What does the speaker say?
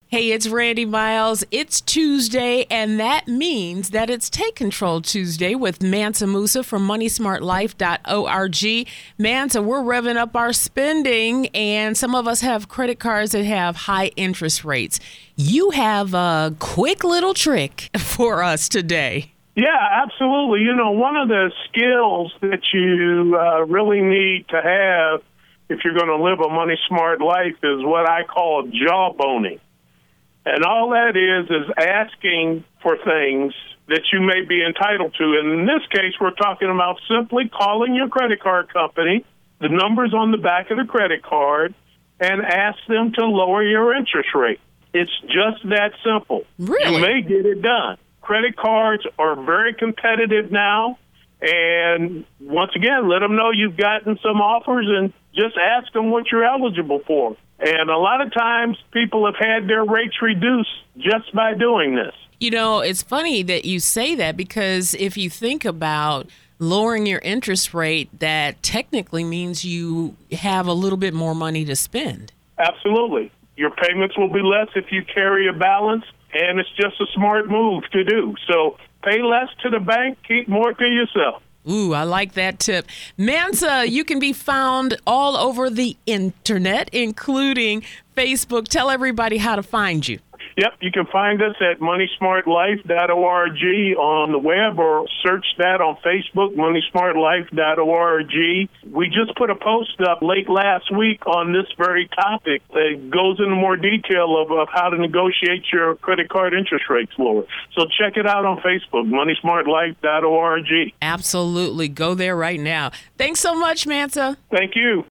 Hey, it's Randy Miles. It's Tuesday, and that means that it's Take Control Tuesday with Mansa Musa from MoneySmartLife.org. Mansa, we're revving up our spending, and some of us have credit cards that have high interest rates. You have a quick little trick for us today. Yeah, absolutely. You know, one of the skills that you really need to have if you're going to live a money smart life is what I call jawboning. And all that is asking for things that you may be entitled to. And in this case, we're talking about simply calling your credit card company, the numbers on the back of the credit card, and ask them to lower your interest rate. It's just that simple. Really? You may get it done. Credit cards are very competitive now. And once again, let them know you've gotten some offers and just ask them what you're eligible for. And a lot of times people have had their rates reduced just by doing this. You know, it's funny that you say that because if you think about lowering your interest rate, that technically means you have a little bit more money to spend. Absolutely. Your payments will be less if you carry a balance, and it's just a smart move to do. So pay less to the bank, keep more to yourself. Ooh, I like that tip. Mansa, you can be found all over the internet, including Facebook. Tell everybody how to find you. Yep, you can find us at MoneySmartLife.org on the web, or search that on Facebook, MoneySmartLife.org. We just put a post up late last week on this very topic that goes into more detail of how to negotiate your credit card interest rates lower. So check it out on Facebook, MoneySmartLife.org. Absolutely. Go there right now. Thanks so much, Mansa. Thank you.